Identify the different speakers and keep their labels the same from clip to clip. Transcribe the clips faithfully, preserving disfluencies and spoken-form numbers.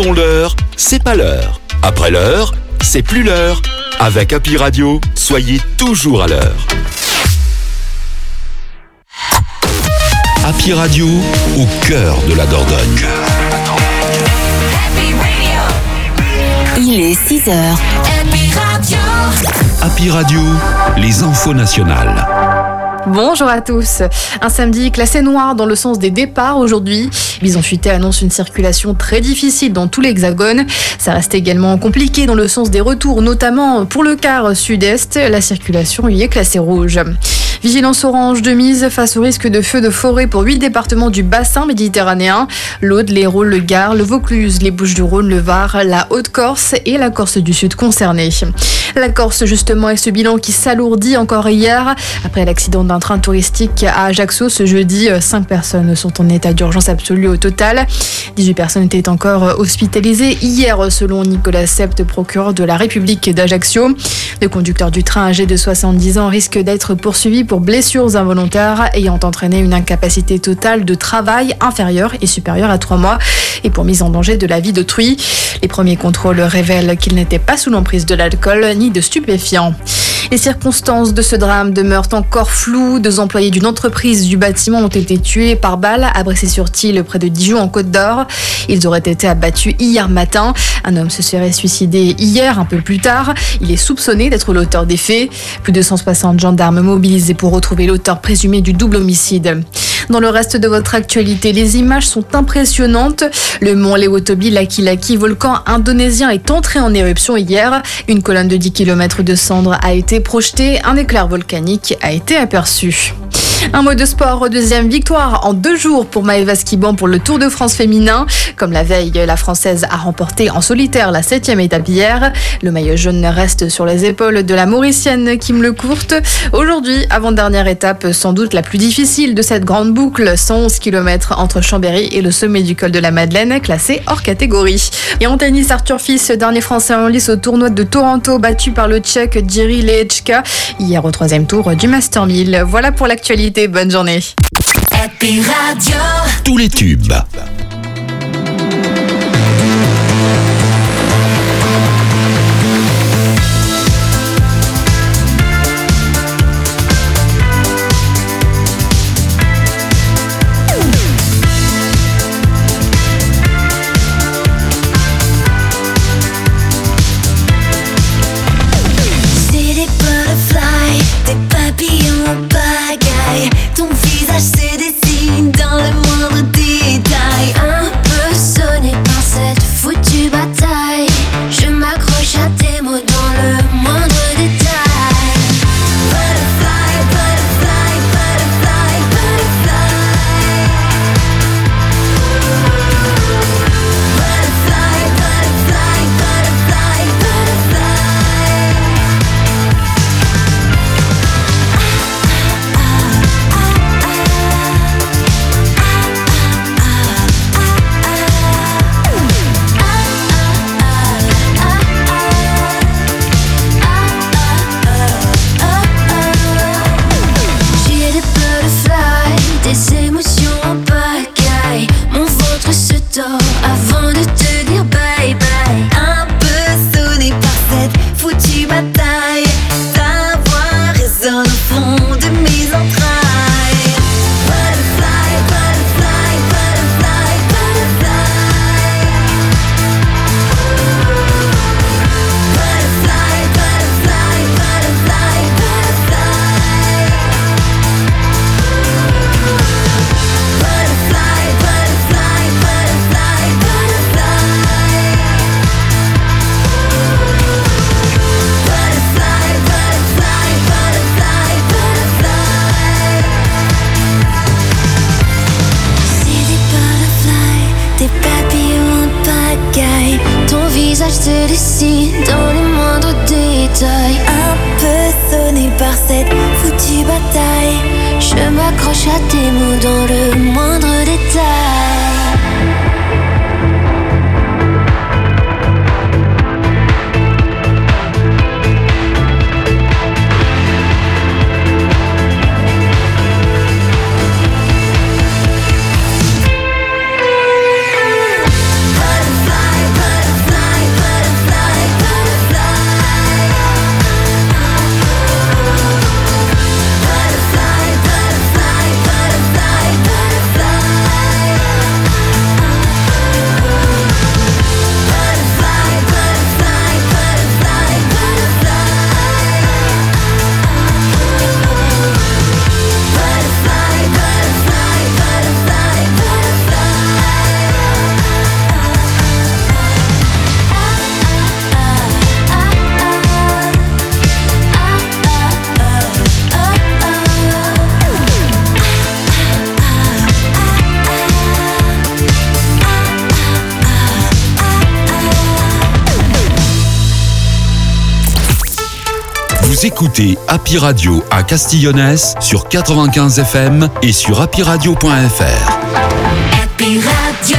Speaker 1: Avant l'heure, c'est pas l'heure. Après l'heure, c'est plus l'heure. Avec Happy Radio, soyez toujours à l'heure. Happy Radio, au cœur de la Dordogne.
Speaker 2: Il est six heures.
Speaker 3: Happy Radio.
Speaker 1: Happy Radio, les infos nationales.
Speaker 4: Bonjour à tous. Un samedi classé noir dans le sens des départs aujourd'hui. Bison Futé annonce une circulation très difficile dans tout l'Hexagone. Ça reste également compliqué dans le sens des retours, notamment pour le quart sud-est. La circulation y est classée rouge. Vigilance orange de mise face au risque de feux de forêt pour huit départements du bassin méditerranéen. L'Aude, l'Hérault, le Gard, le Vaucluse, les Bouches-du-Rhône, le Var, la Haute-Corse et la Corse du Sud concernés. La Corse justement est ce bilan qui s'alourdit encore hier. Après l'accident d'un train touristique à Ajaccio ce jeudi, cinq personnes sont en état d'urgence absolue au total. dix-huit personnes étaient encore hospitalisées hier selon Nicolas Sept, procureur de la République d'Ajaccio. Le conducteur du train âgé de soixante-dix ans risque d'être poursuivi pour blessures involontaires ayant entraîné une incapacité totale de travail inférieure et supérieure à trois mois et pour mise en danger de la vie d'autrui. Les premiers contrôles révèlent qu'il n'était pas sous l'emprise de l'alcool ni de stupéfiants. Les circonstances de ce drame demeurent encore floues. Deux employés d'une entreprise du bâtiment ont été tués par balle à Bressay-sur-Tille, près de Dijon, en Côte-d'Or. Ils auraient été abattus hier matin. Un homme se serait suicidé hier, un peu plus tard. Il est soupçonné d'être l'auteur des faits. Plus de cent soixante gendarmes mobilisés pour retrouver l'auteur présumé du double homicide. Dans le reste de votre actualité, les images sont impressionnantes. Le mont Lewotobi Laki-Laki, volcan indonésien, est entré en éruption hier. Une colonne de dix kilomètres de cendres a été projetée. Un éclair volcanique a été aperçu. Un mot de sport, deuxième victoire en deux jours pour Maëva Skiban pour le Tour de France féminin. Comme la veille, la Française a remporté en solitaire la septième étape hier. Le maillot jaune reste sur les épaules de la Mauricienne Kim Lecourt. Aujourd'hui, avant-dernière étape, sans doute la plus difficile de cette grande boucle, cent onze kilomètres entre Chambéry et le sommet du col de la Madeleine, classé hors catégorie. Et en tennis, Arthur Fils, dernier Français en lice au tournoi de Toronto, battu par le Tchèque Jiří Lehečka hier au troisième tour du Master mille. Voilà pour l'actualité. Bonne journée.
Speaker 3: Happy Radio.
Speaker 1: Tous les tubes.
Speaker 3: Ton visage se dessine dans le moindre détail. Un peu sonné par cette foutue bataille. Je m'accroche à tes mots dans le moindre détail. Butterfly, butterfly, butterfly, butterfly. Butterfly, butterfly, butterfly, butterfly. Des émotions en pagaille. Mon ventre se tord avant de te dire bye bye. Un peu sonné par cette foutue bataille. Ta voix résonne au fond de mes entrailles. Butterfly, butterfly, butterfly, butterfly. Butterfly, butterfly, butterfly, butterfly. Butterfly, butterfly, butterfly, butterfly. Butterfly, butterfly, butterfly, butterfly. C'est des butterflies, des papillons en pagaille. Ton visage se dessine dans les moindres détails. Un peu sonné par cette foutue bataille. Je m'accroche à tes mots dans le moindre détail. Butterfly,
Speaker 1: Vous écoutez Happy Radio à Castillonnès sur quatre-vingt-quinze F M et sur happy radio point f r.
Speaker 3: Happy Radio.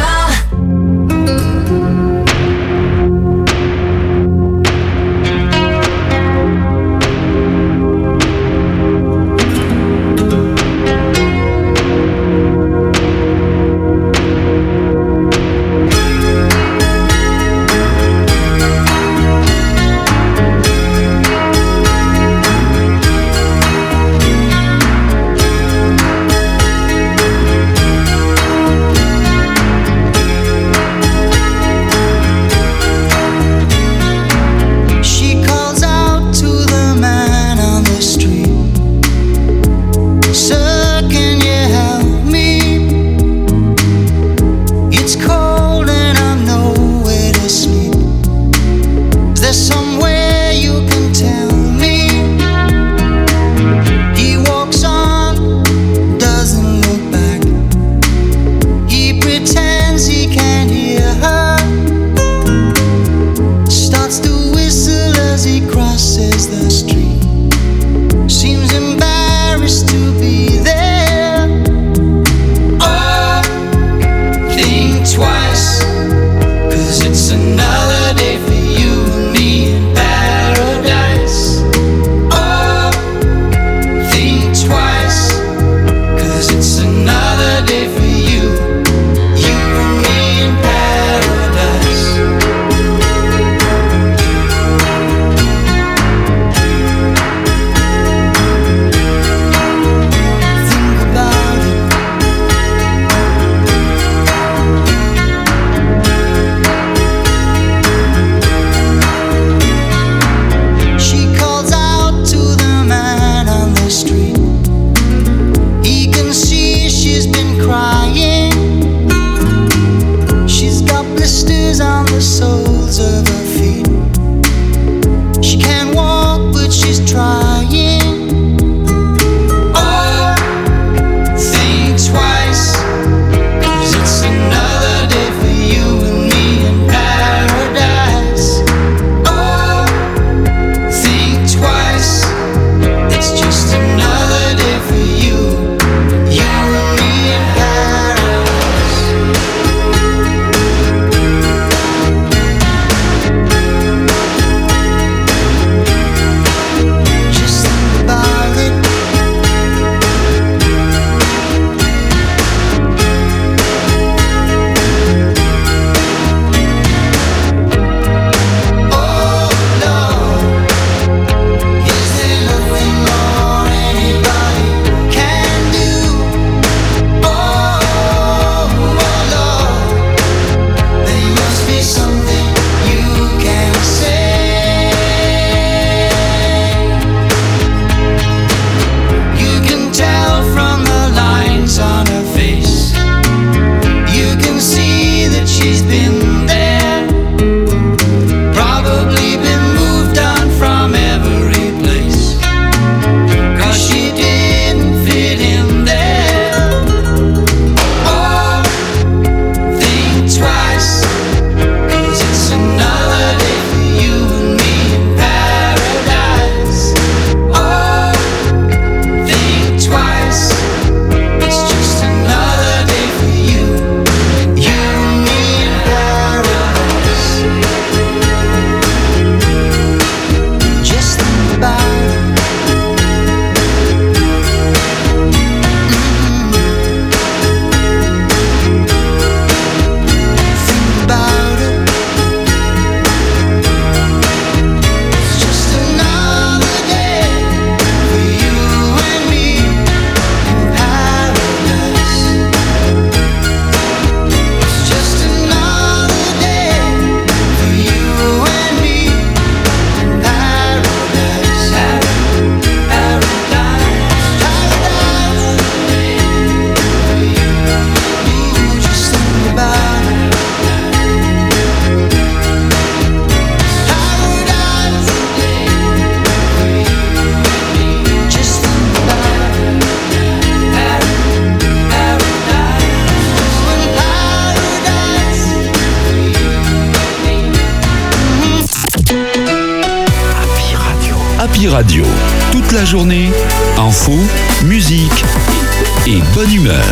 Speaker 1: Happy Radio. Toute la journée, info, musique et bonne humeur.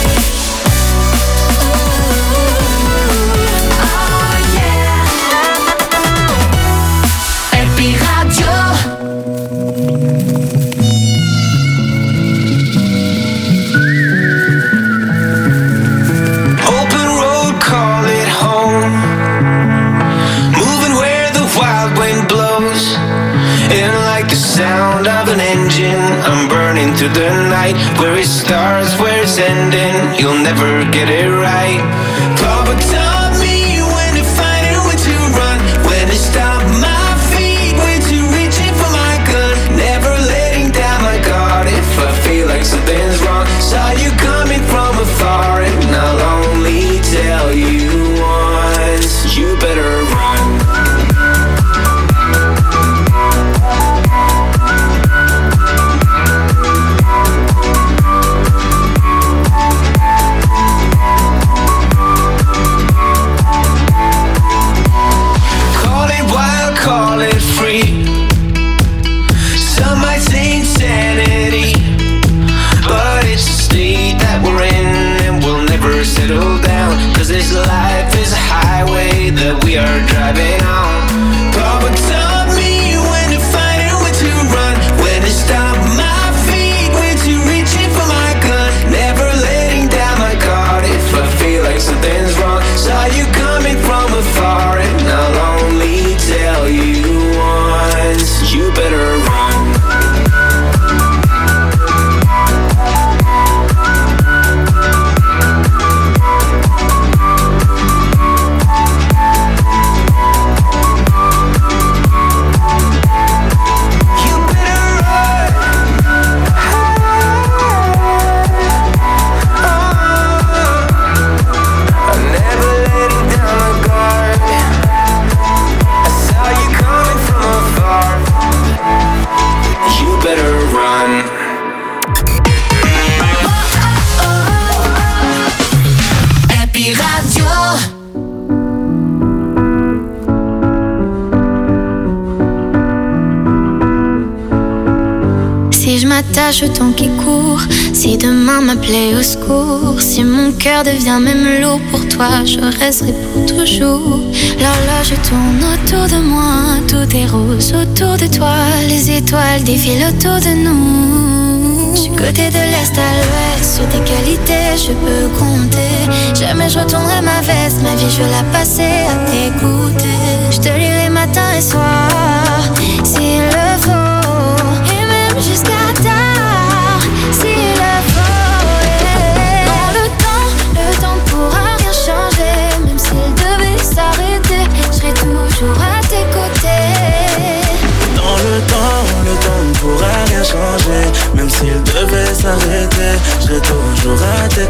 Speaker 3: Happy Radio.
Speaker 5: Open road, call it home. Moving where the wild wind blows. And like the sound of an engine, I'm burning through the night. Where it starts, where it's ending, you'll never get it right. Papa taught me when to fight and when to run, when to stop my feet, when to reach in for my gun. Never letting down my guard if I feel like something's wrong. Saw you coming from afar and I'll only tell you once, you better run. Call it wild, call it free. Some might say insanity, but it's a state that we're in and we'll never settle down. Cause this life is a highway that we are driving on. Papa taught me when to fight and when to run, when to stop my feet, when to reach in for my gun. Never letting down my guard if I feel like something's wrong. Saw you coming from afar and I'll only tell you once, you better run.
Speaker 6: M'attache au temps qui court. Si demain m'appelait au secours, si mon cœur devient même lourd pour toi, je resterai pour toujours. L'horloge tourne autour de moi, tout est rose autour de toi. Les étoiles défilent autour de nous. Du côté de l'est à l'ouest, sur tes qualités je peux compter. Jamais je retournerai ma veste, ma vie je vais la passer à t'écouter. Je te lirai matin et soir, s'il le faut. Jusqu'à tard, s'il le faut, yeah. Dans le temps, le temps ne pourra rien changer. Même s'il devait s'arrêter, je serai toujours à tes côtés.
Speaker 7: Dans le temps, le temps ne pourra rien changer. Même s'il devait s'arrêter, je serai toujours à tes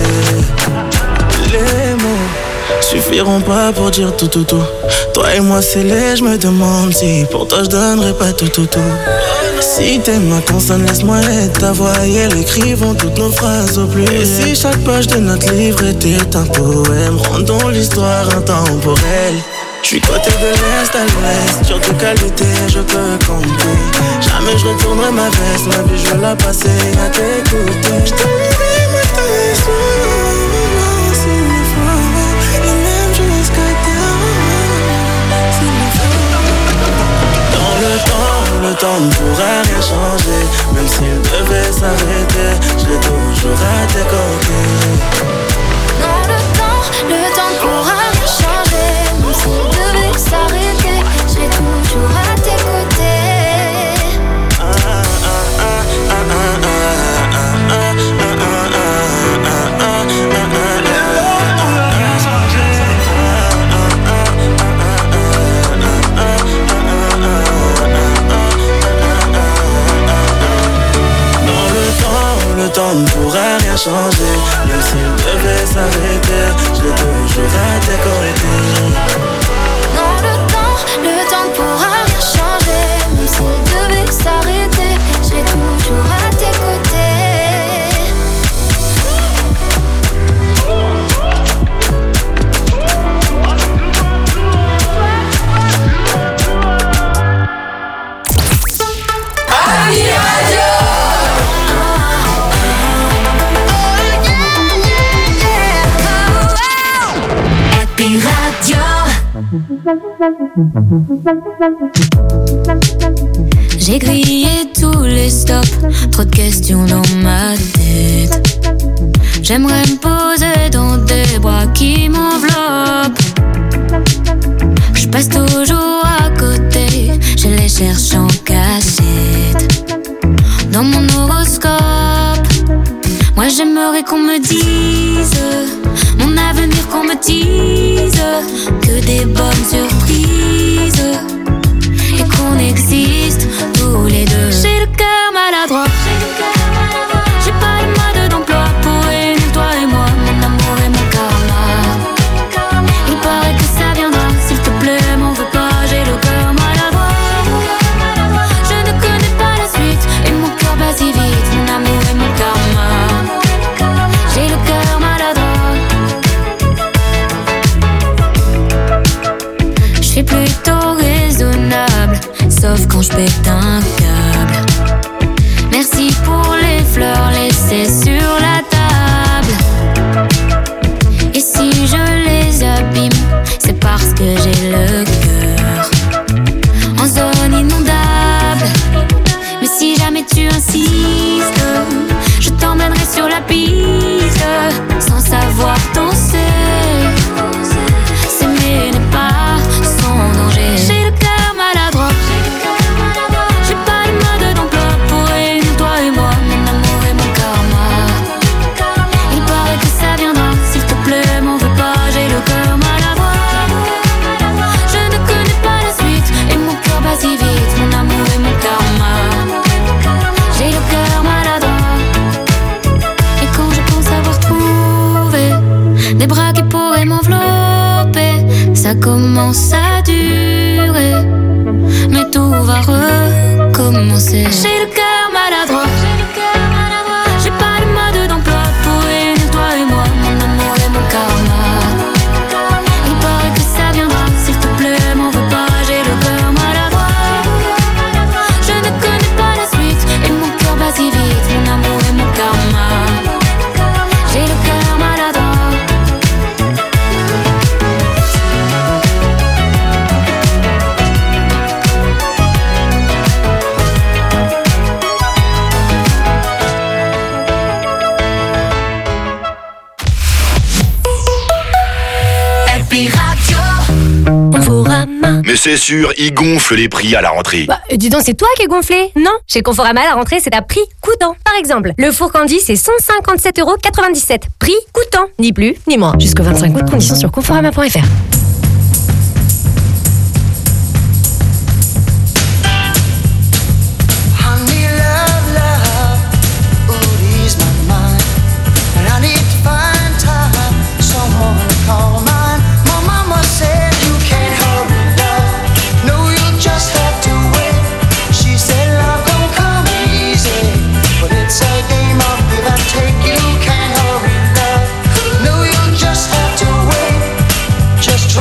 Speaker 7: côtés. Les mots suffiront pas pour dire tout tout tout. Toi et moi c'est laid, je me demande si pour toi je donnerais pas tout tout tout. Si t'aimes ma consonne, laisse-moi être ta voix et elle écrivons toutes nos phrases au plus. Et si chaque page de notre livre était un poème, rendons l'histoire intemporelle. J'suis côté de l'est à l'ouest, sur tes qualités je peux compter. Jamais je retournerai ma veste, ma vie je vais la passer à t'écouter. Je t'aimerai matin et soir, s'il le faut, et même jusqu'à terre, s'il le faut. Dans le temps, le temps ne pourra rien changer. Même s'il devait s'arrêter, je serai toujours à tes côtés.
Speaker 6: Dans le temps, le temps ne pourra rien changer. Même s'il devait s'arrêter, je serai toujours à tes côtés. Ah, ah, ah, ah, ah, ah, ah, ah,
Speaker 7: le temps ne pourra rien changer. Même s'il devait s'arrêter, je serai toujours à tes côtés.
Speaker 6: Dans le temps, le temps ne pourra rien changer. Même s'il devait s'arrêter, je serai toujours à tes côtés. J'ai grillé tous les stops, trop de questions dans ma tête. J'aimerais me poser dans des bras qui m'enveloppent. Je passe toujours à côté, je les cherche en cachette. Dans mon horoscope, moi j'aimerais qu'on me dise mon avenir, qu'on me dise que des bonnes surprises et qu'on existe tous les deux. J'ai le cœur maladroit, j'ai pas de mode d'emploi pour réunir toi et moi, mon amour et mon karma. Il paraît que ça viendra, s'il te plaît m'en veux pas, j'ai le cœur maladroit. Je ne connais pas la suite et mon cœur bat si vite, mon amour et mon karma. J'ai le cœur maladroit. Je suis plutôt raisonnable, sauf quand je pète un câble. Merci pour les fleurs laissées sur la table. Et si je les abîme, c'est parce que j'ai le cœur en zone inondable. Mais si jamais tu insistes, je t'emmènerai sur la piste sans savoir danser. S'aimer n'est pas sans danger. J'ai le cœur maladroit, j'ai pas de mode d'emploi pour réunir toi et moi, mon amour et mon karma. Il paraît que ça viendra, s'il te plaît m'en veux pas, j'ai le cœur maladroit. Je ne connais pas la suite et mon cœur bat si vite, mon amour et mon karma. J'ai le cœur maladroit. Et quand je pense avoir trouvé des bras qui pourraient m'envelopper, ça commence à durer, mais tout va recommencer. J'ai le cœur maladroit, j'ai pas de mode d'emploi pour réunir toi et moi, mon amour et mon karma. Il paraît que ça viendra, s'il te plaît m'en veux pas, j'ai le cœur maladroit. Je ne connais pas la suite et mon cœur bat si vite, mon amour et mon karma. J'ai le cœur maladroit.
Speaker 8: Mais c'est sûr, ils gonflent les prix à la rentrée.
Speaker 9: Bah, dis donc, c'est toi qui es gonflé? Non, chez Conforama, à la rentrée, c'est à prix coûtant. Par exemple, le four Candy, c'est cent cinquante-sept euros quatre-vingt-dix-sept. Prix coûtant, ni plus, ni moins. Jusqu'au vingt-cinq août, conditions sur conforama point f r.
Speaker 10: Just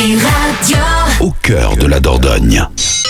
Speaker 3: Happy Radio.
Speaker 1: Au cœur de la Dordogne.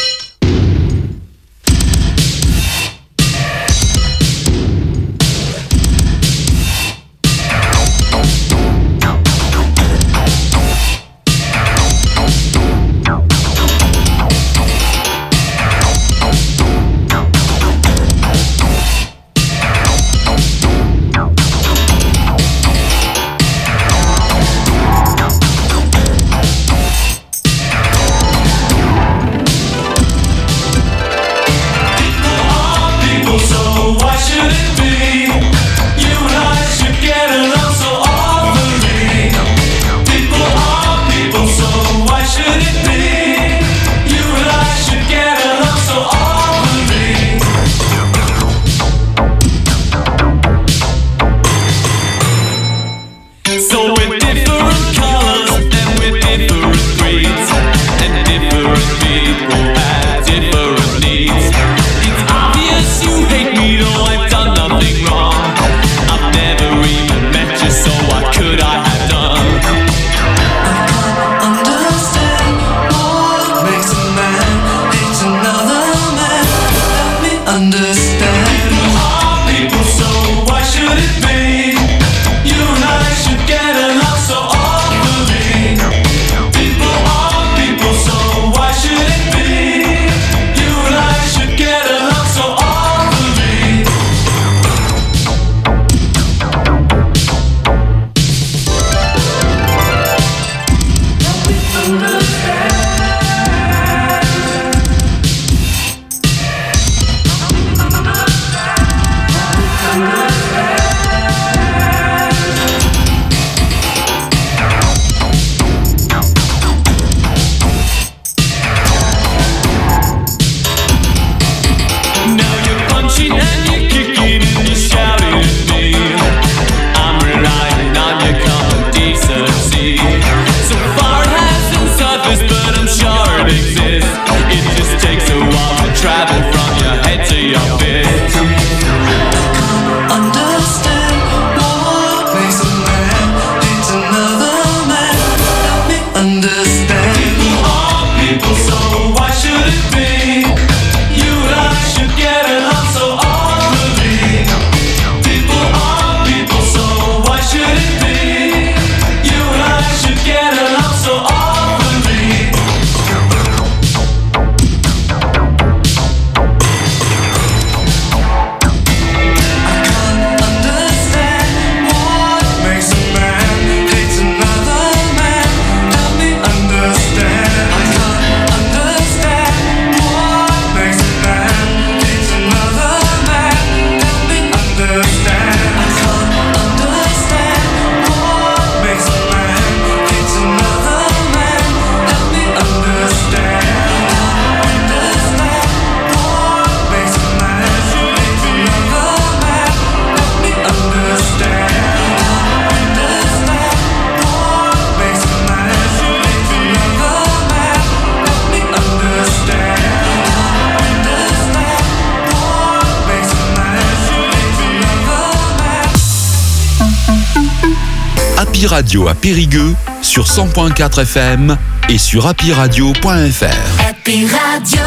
Speaker 1: Happy Radio à Périgueux sur cent point quatre F M et sur happy radio point f r.
Speaker 3: Happy Radio.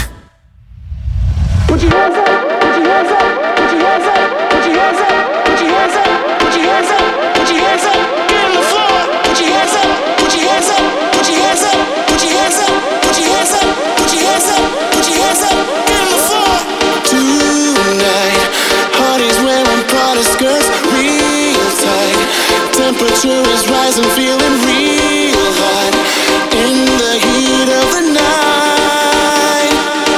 Speaker 10: Put your hands up, put your hands up, put your hands up, put your hands up, put your hands up, put your hands up, put your hands up, get on the floor. Put your hands up, put your hands up, put your hands up, put your hands up, put your hands up, put your hands up, put your hands up, get on the floor.
Speaker 7: Tonight, parties wearing Prada skirts, real tight. Temperature is rising, feeling real hot in the heat of the night.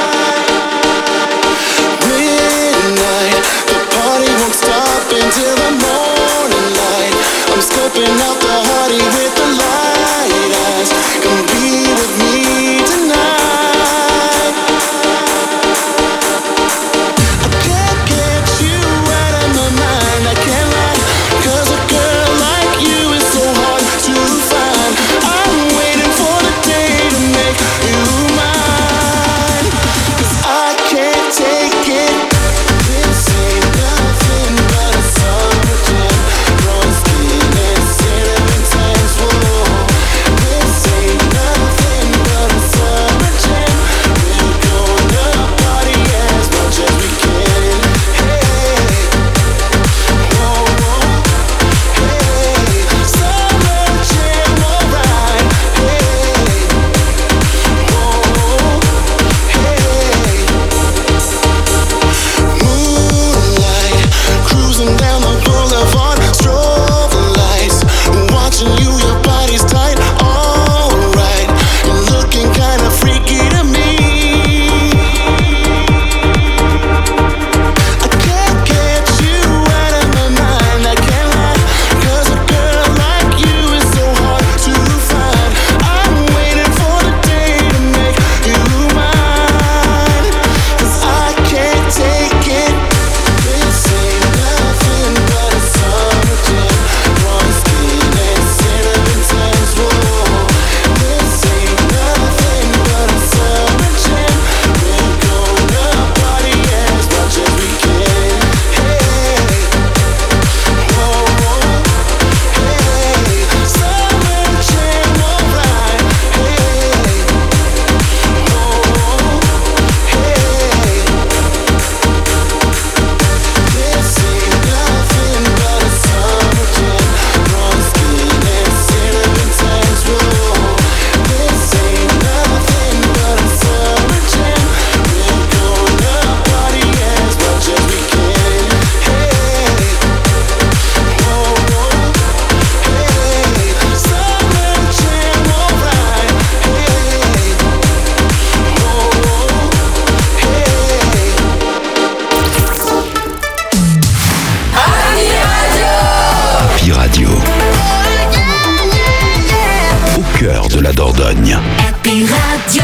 Speaker 1: Dordogne.
Speaker 3: Happy Radio.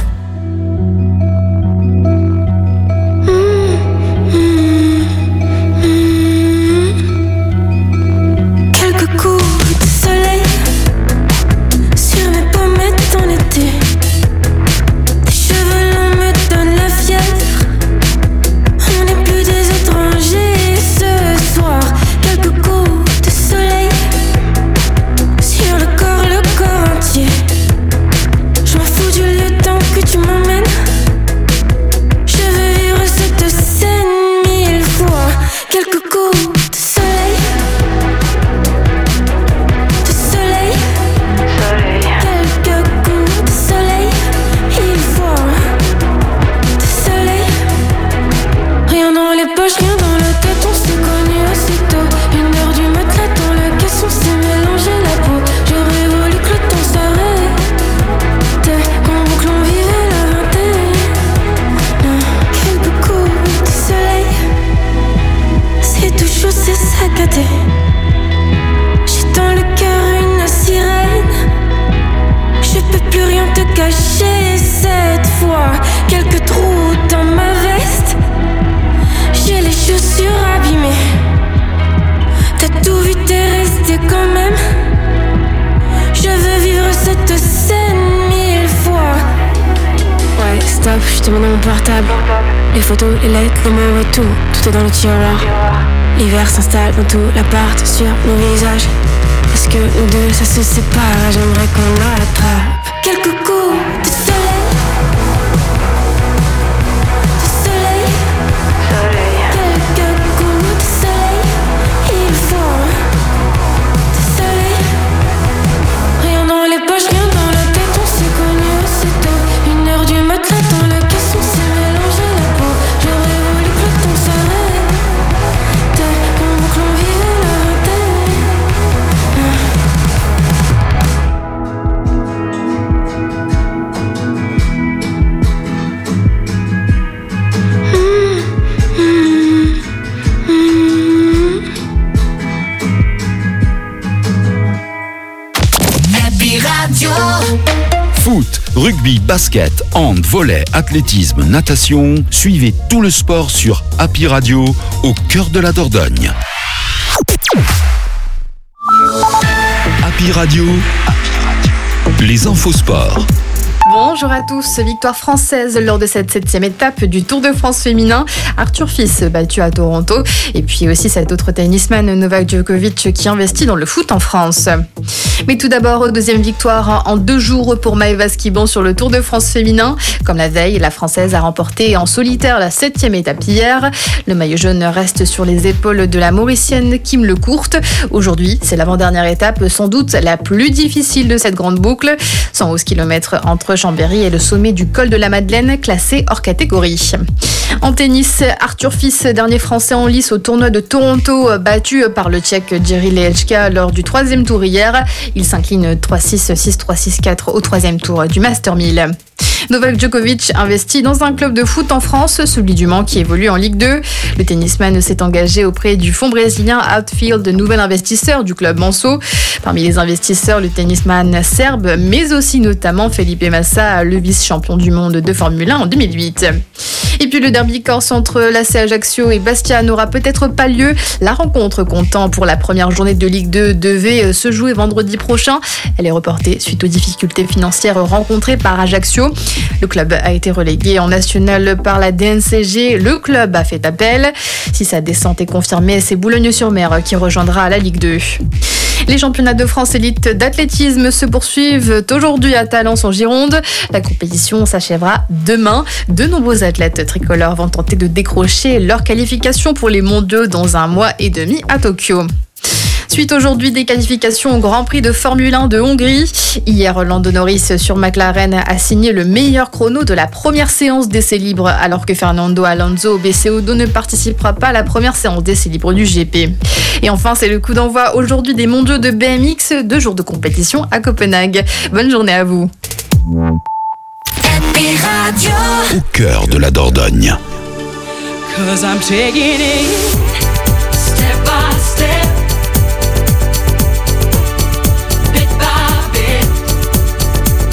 Speaker 6: Quelques coups de soleil sur mes pommettes en été. Tes cheveux longs me donnent la fièvre. On n'est plus des étrangers ce soir. Quelques coups de soleil sur le corps, le corps entier. Je m'en fous du lieu tant que tu m'emmènes. Je veux vivre cette scène mille fois. Quelques coups de soleil. De soleil. Quelques coups de soleil. Il faut de soleil. Rien dans les poches, rien dans la tête. On s'est connus assez tôt. Une heure du matin dans la caisse, on s'est mélangé la peau. J'aurais voulu que le temps s'arrête. Quand boucle on vivait la vingtaine. Quelques coups de soleil. C'est tout chaud, c'est saccadé. J'ai dans le cœur une sirène. Je peux plus rien te cacher cette fois. Quelques trous dans ma veste. J'ai les chaussures abîmées. T'as tout vu, t'es resté quand même. Je veux vivre cette scène mille fois. Ouais, stop, je te mets dans mon portable. Les photos, les lettres, les mots et tout. Tout est dans le tiroir. L'hiver s'installe dans tout l'appart, sur nos visages. Est-ce que nous deux, ça se sépare? J'aimerais qu'on l'attrape. Quelques coups de soleil. De soleil. Quelques coups de soleil. Il faut de soleil. Rien dans les poches, rien dans la tête. On s'est connus assez tôt. Une heure du matin dans la caisse, on s'est mélangé la peau. J'aurais voulu que le temps s'arrête. Quand boucle on vivait la vingtaine.
Speaker 3: Happy Radio.
Speaker 1: Foot, rugby, basket, hand, volley, athlétisme, natation. Suivez tout le sport sur Happy Radio, au cœur de la Dordogne. Happy Radio, les infos sport.
Speaker 4: Bonjour à tous, victoire française lors de cette septième étape du Tour de France féminin. Arthur Fils battu à Toronto et puis aussi cet autre tennisman Novak Djokovic qui investit dans le foot en France. Mais tout d'abord, deuxième victoire en deux jours pour Maëva Skibon sur le Tour de France féminin. Comme la veille, la Française a remporté en solitaire la septième étape hier. Le maillot jaune reste sur les épaules de la Mauricienne Kim Lecourte. Aujourd'hui, c'est l'avant-dernière étape, sans doute la plus difficile de cette grande boucle. cent onze kilomètres entre Chambéry et le sommet du col de la Madeleine, classé hors catégorie. En tennis, Arthur Fils, dernier français en lice au tournoi de Toronto, battu par le Tchèque Jiří Lehečka lors du troisième tour hier. Il s'incline trois six, six trois, six quatre au troisième tour du Master mille. Novak Djokovic investit dans un club de foot en France, celui du Mans qui évolue en Ligue deux. Le tennisman s'est engagé auprès du fonds brésilien Outfield, nouvel investisseur du club manceau. Parmi les investisseurs, le tennisman serbe, mais aussi notamment Felipe Massa, le vice-champion du monde de Formule un en deux mille huit. Et puis le derby corse entre l'A C Ajaccio et Bastia n'aura peut-être pas lieu. La rencontre comptant pour la première journée de Ligue deux devait se jouer vendredi prochain. Elle est reportée suite aux difficultés financières rencontrées par Ajaccio. Le club a été relégué en national par la D N C G. Le club a fait appel. Si sa descente est confirmée, c'est Boulogne-sur-Mer qui rejoindra la Ligue deux. Les championnats de France élite d'athlétisme se poursuivent aujourd'hui à Talence en Gironde. La compétition s'achèvera demain. De nombreux athlètes tricolores vont tenter de décrocher leur qualification pour les mondiaux dans un mois et demi à Tokyo. Suite aujourd'hui des qualifications au Grand Prix de Formule un de Hongrie. Hier, Lando Norris sur McLaren a signé le meilleur chrono de la première séance d'essais libres, alors que Fernando Alonso B C O deux ne participera pas à la première séance d'essais libres du G P. Et enfin, c'est le coup d'envoi aujourd'hui des mondiaux de B M X, deux jours de compétition à Copenhague. Bonne journée à vous.
Speaker 3: Happy Radio.
Speaker 1: Au cœur de la Dordogne.
Speaker 10: 'Cause I'm taking it step by step. Bit by bit,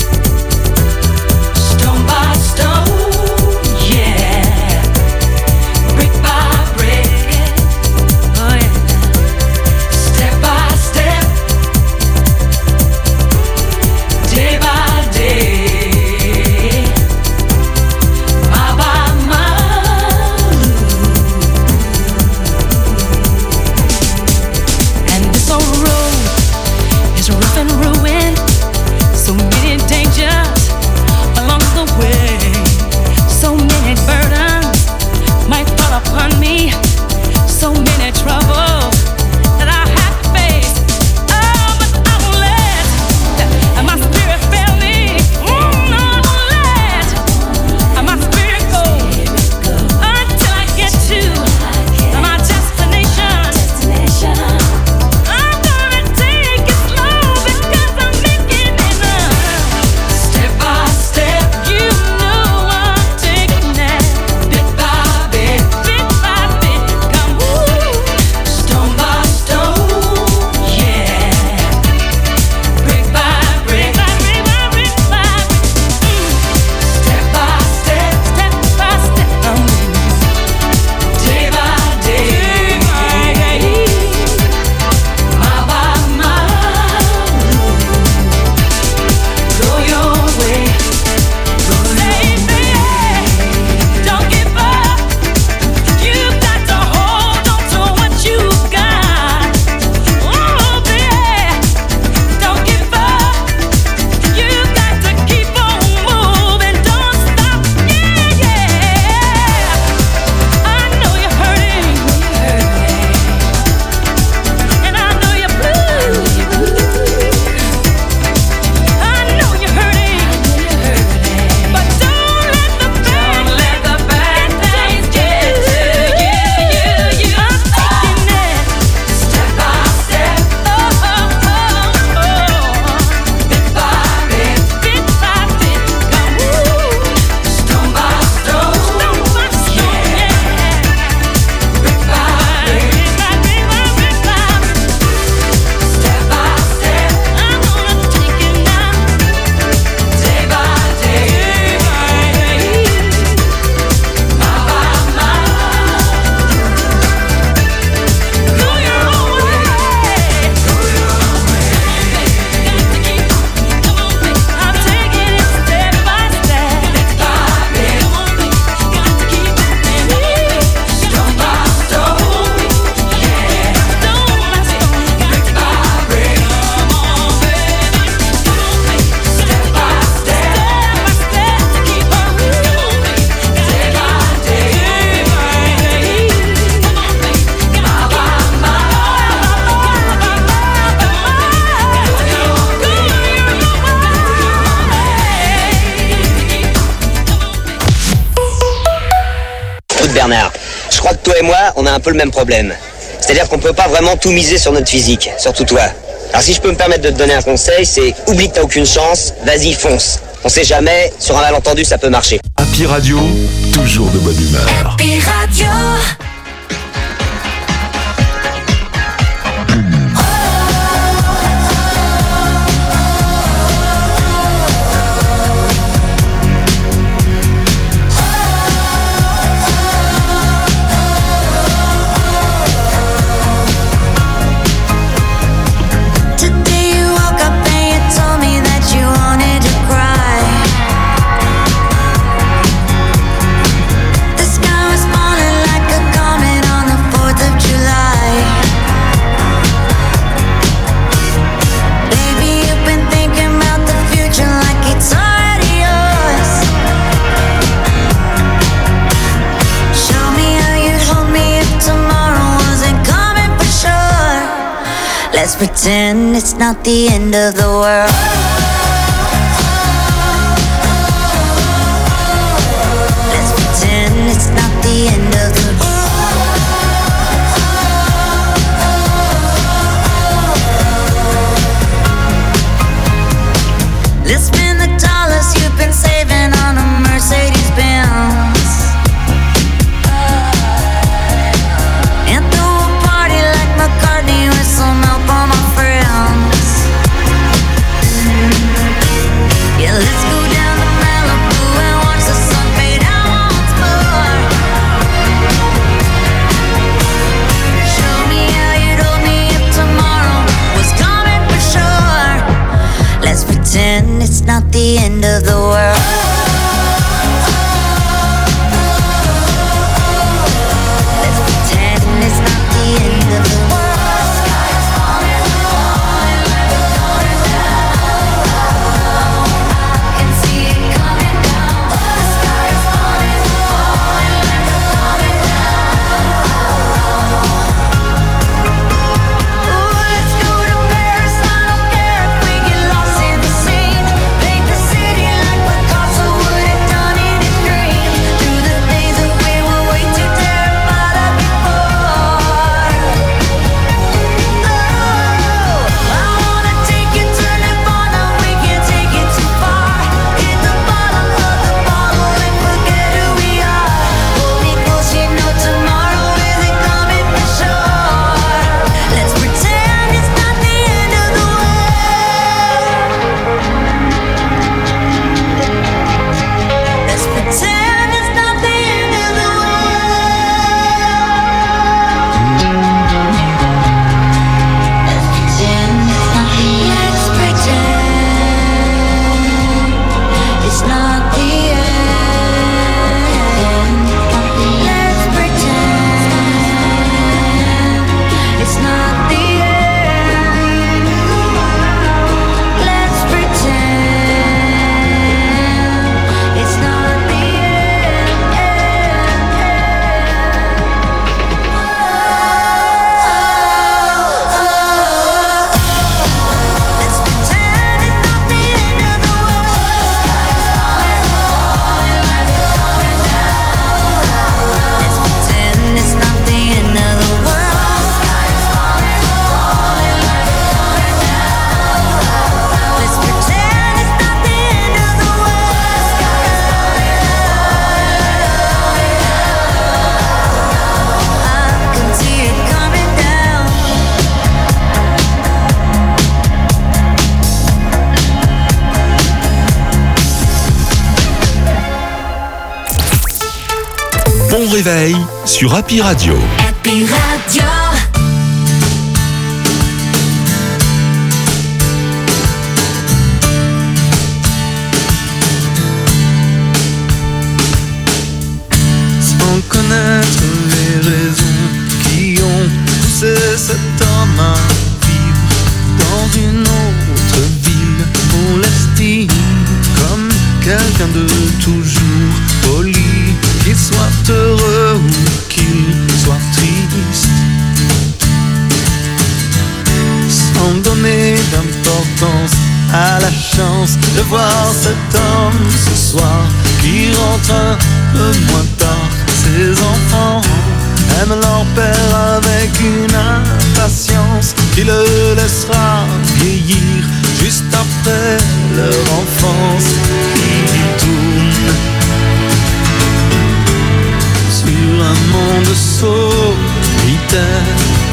Speaker 11: Bernard, je crois que toi et moi, on a un peu le même problème. C'est-à-dire qu'on peut pas vraiment tout miser sur notre physique, surtout toi. Alors si je peux me permettre de te donner un conseil, c'est oublie que t'as aucune chance, vas-y, fonce. On sait jamais, sur un malentendu, ça peut marcher.
Speaker 1: Happy Radio, toujours de bonne humeur.
Speaker 3: Happy Radio. Let's pretend it's not the end of the world. Let's pretend it's not the end of the world. Let's spend the dollars you've been saving on a Mercedes Benz. Some help on my friends. Yeah, let's go down to Malibu and watch the sun fade out once more. Show me how you'd hold me if tomorrow was coming for sure. Let's pretend it's not the end of the world. Let's pretend it's not the end of the world.
Speaker 1: Bon réveil sur Happy Radio.
Speaker 3: Happy Radio.
Speaker 7: Sans connaître les raisons qui ont poussé cet homme à vivre dans une autre ville, on l'estime comme quelqu'un de toujours poli, qu'il soit heureux ou qu'il soit triste, sans donner d'importance à la chance de voir cet homme ce soir qui rentre un peu moins tard. Ses enfants aiment leur père avec une impatience qui le laissera vieillir juste après leur enfance. Ils tournent sur un monde solitaire.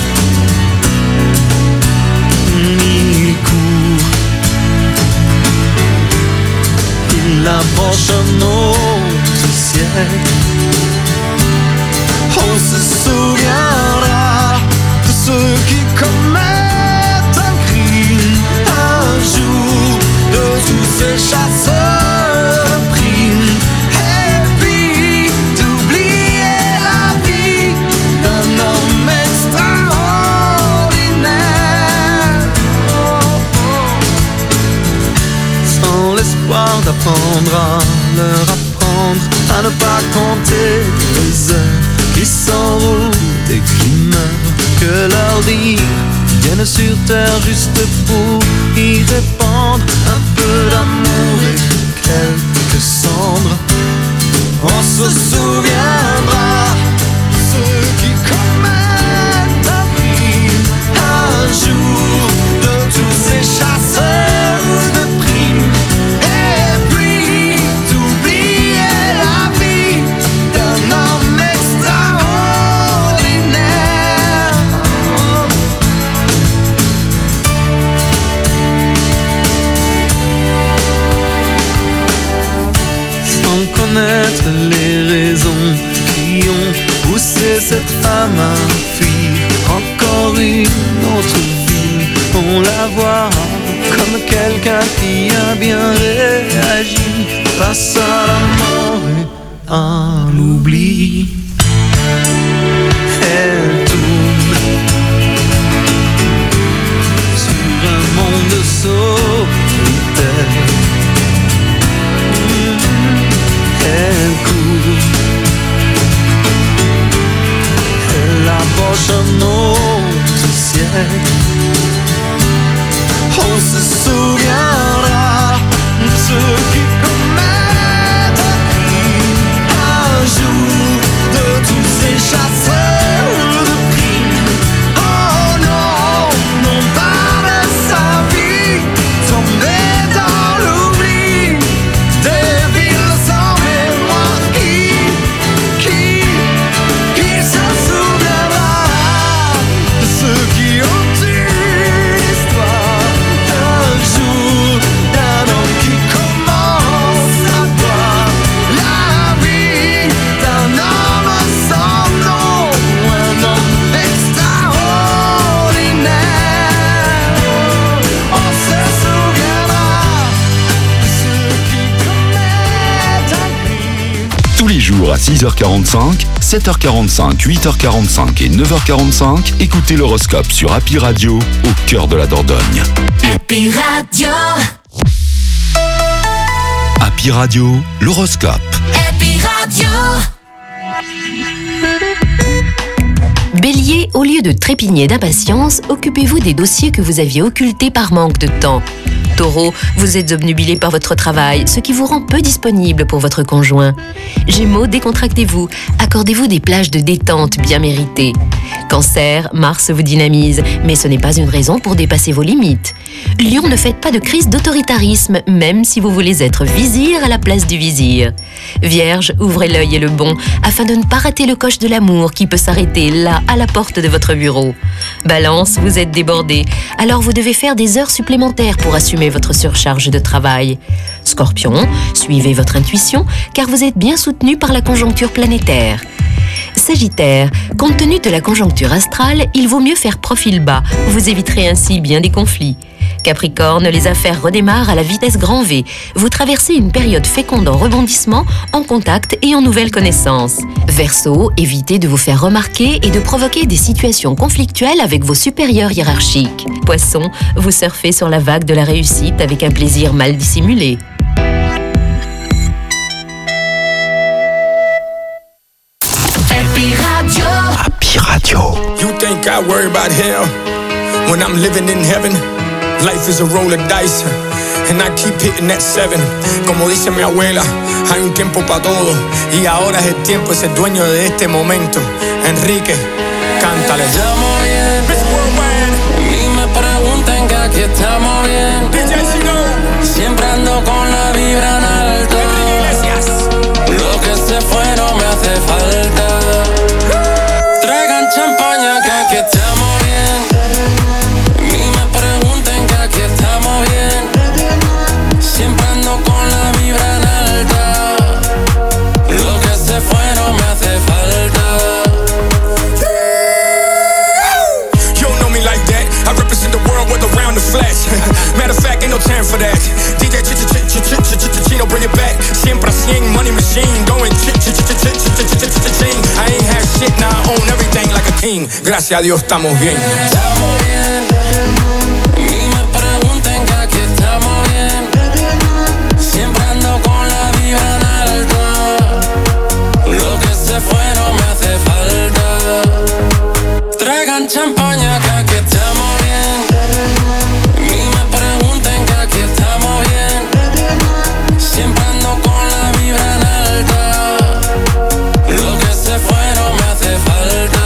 Speaker 7: Ils courent, ils approchent un autre siècle. On se souviendra de ceux qui commettent un crime un jour, de tous ces chasseurs de primes. Et puis d'oublier la vie d'un homme extraordinaire, sans l'espoir d'apprendre à leur apprendre à ne pas compter les heures qui s'enroulent et qui meurent, que leur dire viennent sur terre juste pour y répandre un peu d'amour et quelques cendres. On se souviendra de ceux qui commettent un crime un jour, de tous ces chasseurs de primes. Et puis d'oublier la vie d'un homme extraordinaire. Sans connaître les raisons qui ont poussé cette femme à fuir encore une autre ville, on la voit comme quelqu'un qui a bien réagi face à la mort et à l'oubli. Elle tourne sur un monde solitaire. Elle court, elle approche un autre siècle. On se souviendra de ceux qui commettent un crime un jour, de tous ces chasseurs de primes. Oh non, non pas de sa vie tombée dans l'oubli, des villes sans mémoire. Qui, qui, qui se souviendra de ceux qui ont eu l'histoire un jour, d'un homme qui commence à boire la vie d'un homme sans nom, un homme extraordinaire. On se souviendra de ceux qui commettent un crime.
Speaker 1: Tous les jours à six heures quarante-cinq, sept heures quarante-cinq, huit heures quarante-cinq et neuf heures quarante-cinq, écoutez l'horoscope sur Happy Radio, au cœur de la Dordogne.
Speaker 3: Happy Radio,
Speaker 1: Happy Radio, l'horoscope.
Speaker 3: Happy Radio.
Speaker 2: Bélier, au lieu de trépigner d'impatience, occupez-vous des dossiers que vous aviez occultés par manque de temps. Taureau, vous êtes obnubilé par votre travail, ce qui vous rend peu disponible pour votre conjoint. Gémeaux, décontractez-vous, accordez-vous des plages de détente bien méritées. Cancer, Mars vous dynamise, mais ce n'est pas une raison pour dépasser vos limites. Lion, ne faites pas de crise d'autoritarisme, même si vous voulez être vizir à la place du vizir. Vierge, ouvrez l'œil et le bon, afin de ne pas rater le coche de l'amour qui peut s'arrêter là, à la porte de votre bureau. Balance, vous êtes débordé, alors vous devez faire des heures supplémentaires pour assumer votre surcharge de travail. Scorpion, suivez votre intuition, car vous êtes bien soutenu par la conjoncture planétaire. Sagittaire, compte tenu de la conjoncture astrale, il vaut mieux faire profil bas, vous éviterez ainsi bien des conflits. Capricorne, les affaires redémarrent à la vitesse grand V. Vous traversez une période féconde en rebondissement, en contact et en nouvelles connaissances. Verseau, évitez de vous faire remarquer et de provoquer des situations conflictuelles avec vos supérieurs hiérarchiques. Poisson, vous surfez sur la vague de la réussite avec un plaisir mal dissimulé.
Speaker 3: Happy Radio.
Speaker 1: Happy Radio.
Speaker 12: You think I worry about hell when I'm living in heaven? Life is a roll of dice, and I keep hitting that seven. Como dice mi abuela, Hay un tiempo para todo y ahora es el tiempo de ser dueño de este momento. Enrique, cántale.
Speaker 13: Estamos bien, ni me pregunten que aquí estamos bien. Siempre ando con la vibra en alto. Lo que se fue no me hace falta. Traigan champaña que aquí estamos bien. Ni me pregunten que aquí estamos bien. Siempre ando con la vibra en alta. Lo que se fue no me hace falta.
Speaker 12: You don't know me like that. I represent the world with around the flesh. Matter of fact, ain't no time for that. D J Chino, bring it back. Siempre a cien, money machine, going ch-ch-ch-ch-ch-ch-ch-ch-ch-ch-ch-ch. I ain't have shit, now I own everything like a king. Gracias a Dios estamos bien.
Speaker 13: Estamos bien. Ni me pregunten que aquí estamos bien. Siempre ando con la vibra en alto. Lo que se fue no me hace falta. Traigan champaña que aquí estamos bien. Ni me pregunten que aquí estamos bien. Siempre ando con la vibra en alta. Lo que se fue no me hace falta.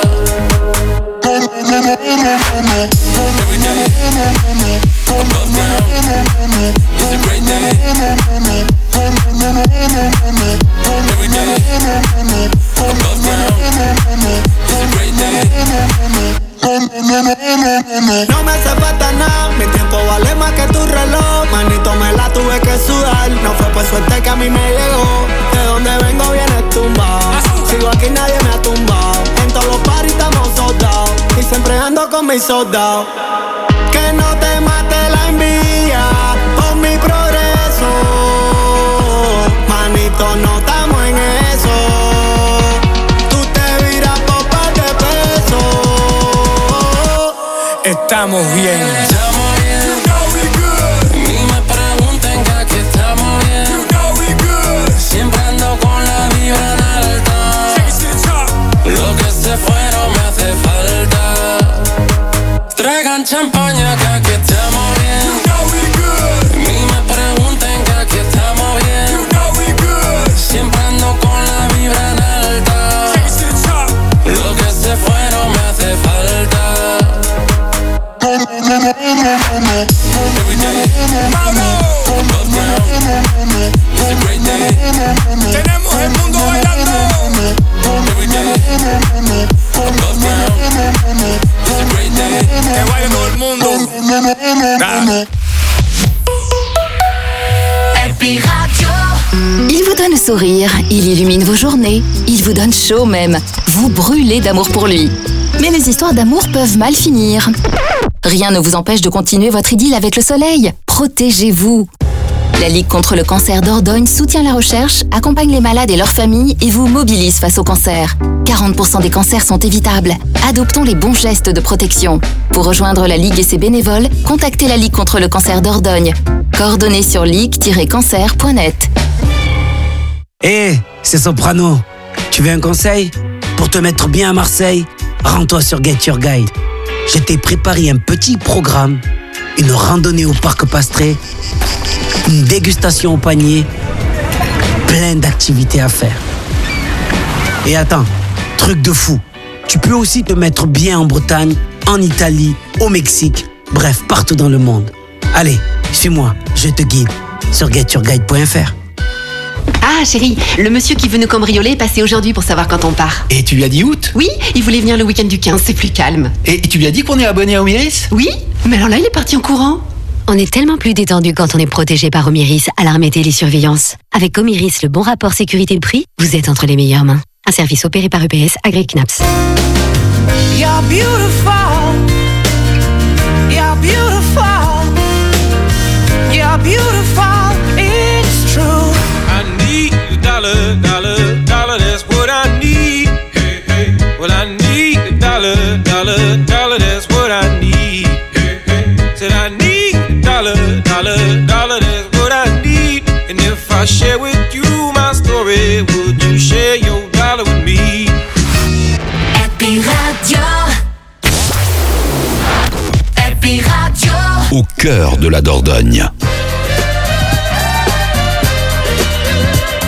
Speaker 13: Every day, above ground, it's a great day. Every day, above ground, it's a great day.
Speaker 14: No me hace falta nada, mi tiempo vale más que tu reloj. Manito, me la tuve que sudar, no fue por suerte que a mí me llegó. De donde vengo vienes tumbado, sigo aquí nadie me ha tumbado. En todos los paris estamos soldados, y siempre ando con mis soldados. Que no te mate la envidia por mi progreso. Manito, no estamos en eso. Tú te viras por par de pesos.
Speaker 12: Estamos bien.
Speaker 13: Estamos bien. Ni me pregunten que aquí estamos bien. Siempre ando con la vibra en alta. Lo que se fue no me hace falta. Traigan champaña que aquí estamos bien. Ni me pregunten que aquí estamos bien. Siempre ando con la vibra en alta. Lo que se fue no me hace falta. Every day, above ground, it's a great day.
Speaker 12: Tenemos el mundo bailando.
Speaker 13: Every day, above ground, it's a great day.
Speaker 12: Que baile todo el mundo. Nah.
Speaker 3: Happy Radio.
Speaker 15: Il vous donne le sourire, il illumine vos journées, il vous donne chaud même. Vous brûlez d'amour pour lui. Mais les histoires d'amour peuvent mal finir. Rien ne vous empêche de continuer votre idylle avec le soleil. Protégez-vous. La Ligue contre le cancer Dordogne soutient la recherche, accompagne les malades et leurs familles et vous mobilise face au cancer. quarante pour cent des cancers sont évitables. Adoptons les bons gestes de protection. Pour rejoindre la Ligue et ses bénévoles, contactez la Ligue contre le cancer Dordogne. Coordonnées sur ligue tiret cancer point net.
Speaker 16: Hé, hey, c'est Soprano. Tu veux un conseil? Pour te mettre bien à Marseille, rends-toi sur Get Your Guide. Je t'ai préparé un petit programme, une randonnée au parc Pastré, une dégustation au panier, plein d'activités à faire. Et attends, truc de fou, tu peux aussi te mettre bien en Bretagne, en Italie, au Mexique, bref, partout dans le monde. Allez, suis-moi, je te guide sur get your guide point f r.
Speaker 17: Ah chérie, le monsieur qui veut nous cambrioler est passé aujourd'hui pour savoir quand on part.
Speaker 18: Et tu lui as dit août?
Speaker 17: Oui, il voulait venir le week-end du quinze, c'est plus calme.
Speaker 18: Et tu lui as dit qu'on est abonné à Omiris?
Speaker 17: Oui, mais alors là il est parti en courant.
Speaker 2: On est tellement plus détendu quand on est protégé par Omiris, alarme et télésurveillance. Avec Omiris, le bon rapport sécurité-prix, vous êtes entre les meilleures mains. Un service opéré par E P S, Agri Knaps.
Speaker 10: You're beautiful. You're beautiful. You're beautiful. It's true.
Speaker 5: I need a dollar, dollar, dollar. That's what I need. Hey, hey. Well, I need a dollar, dollar, dollar. That's what I need. Hey, hey. Said I need a dollar, dollar, dollar. That's what I need. And if I share with you my story, would you share your dollar with me?
Speaker 3: Happy Radio. Happy Radio.
Speaker 1: Au cœur de la Dordogne.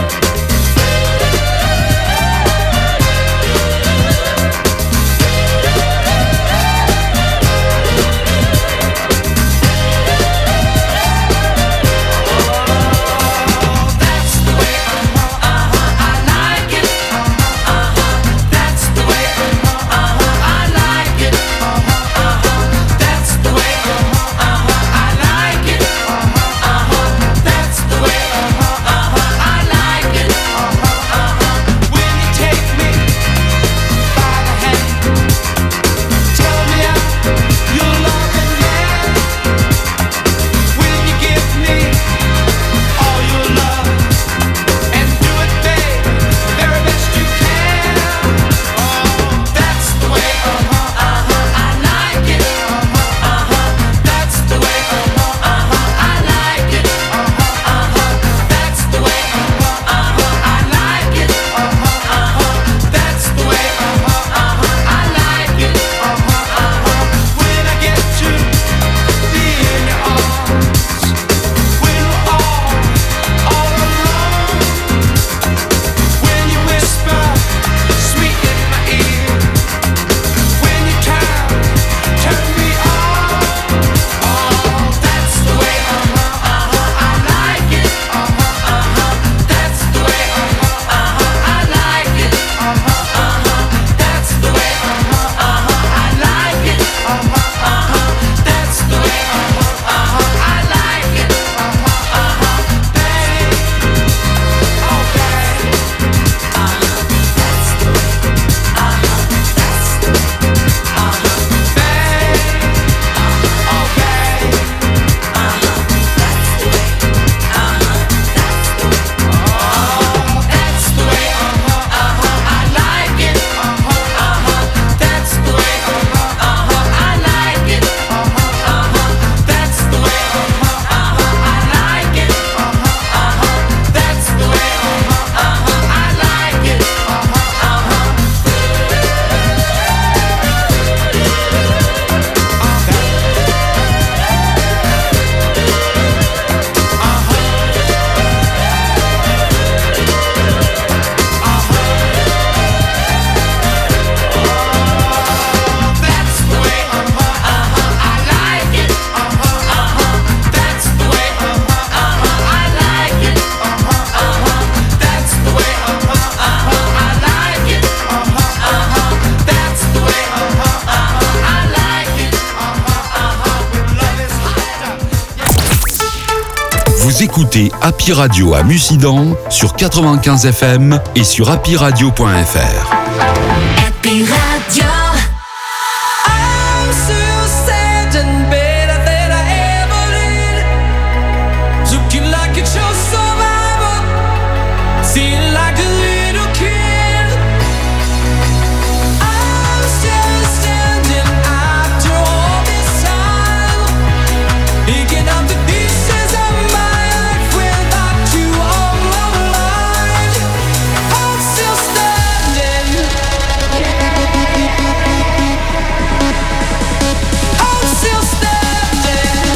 Speaker 1: Écoutez Happy Radio à Mussidan sur quatre-vingt-quinze F M et sur happy radio point f r.
Speaker 3: Happy Radio.
Speaker 10: I'm still standing better than I ever did. Looking like a true survivor, feeling like a little kid. I'm still standing after all this time, picking up the pieces of my life without you on my mind. I'm still standing. I'm still standing.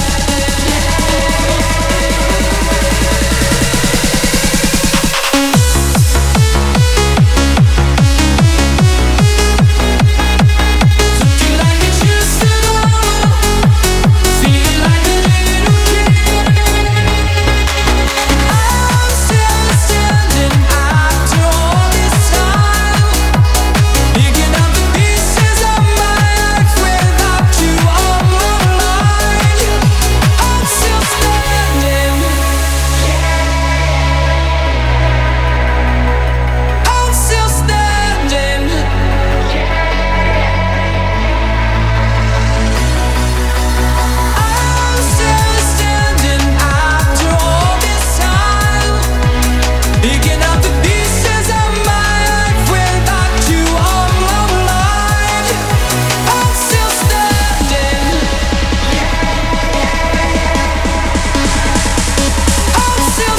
Speaker 10: Looking like it used to know, feeling like a little kid. I'm still standing after all this time, picking up the pieces of my life without you on my mind. I'm still standing. I'm still standing. I'm still standing after all this time, picking up the pieces of my life without you on my mind. I'm still standing. I'm still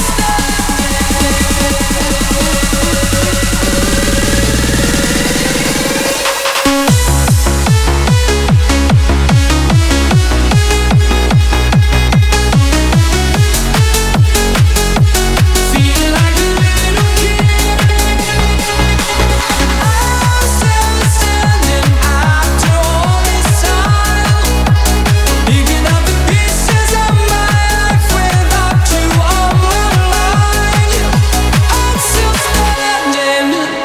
Speaker 10: feeling like a little kid. I'm still standing after all this time, picking up the pieces of my life without you on my mind. I'm still standing.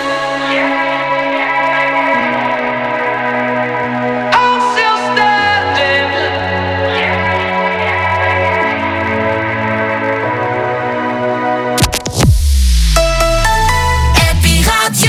Speaker 10: I'm still standing.
Speaker 3: Happy Radio.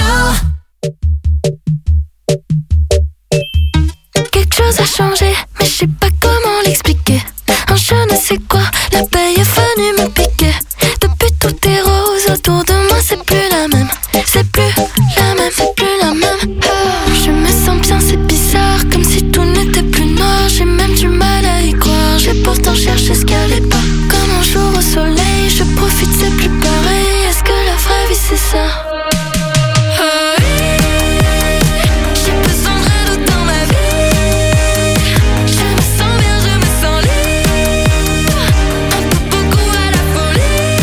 Speaker 6: Quelque chose a changé, mais je sais pas comment l'expliquer. Un je ne sais quoi, la paye est venue me piquer. Depuis tout est rose autour de moi, c'est plus la même. C'est plus la même, c'est plus la même. Oh, je me sens bien, c'est bizarre, comme si tout n'était plus noir. J'ai même du mal à y croire, j'ai pourtant cherché ce qu'elle est pas. Comme un jour au soleil, je profite, c'est plus pareil. Est-ce que la vraie vie c'est ça? Oh oui, j'ai besoin de rien d'autre dans ma vie. Je me sens bien, je me sens libre, un peu beaucoup à la folie.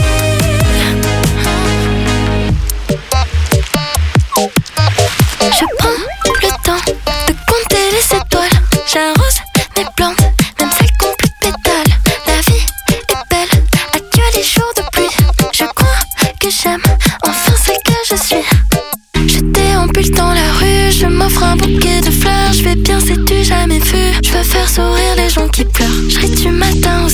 Speaker 6: Je prends le temps de compter les étoiles. J'arrose mes plantes, même celles qui ont plus de pétales. La vie est belle, adieu les jours de pluie. Je crois que j'aime enfin ce que je suis. Je déambule dans la rue, je m'offre un bouquet de fleurs. Je vais bien, sais-tu jamais vu? Je veux faire sourire les gens qui pleurent. Je ris du matin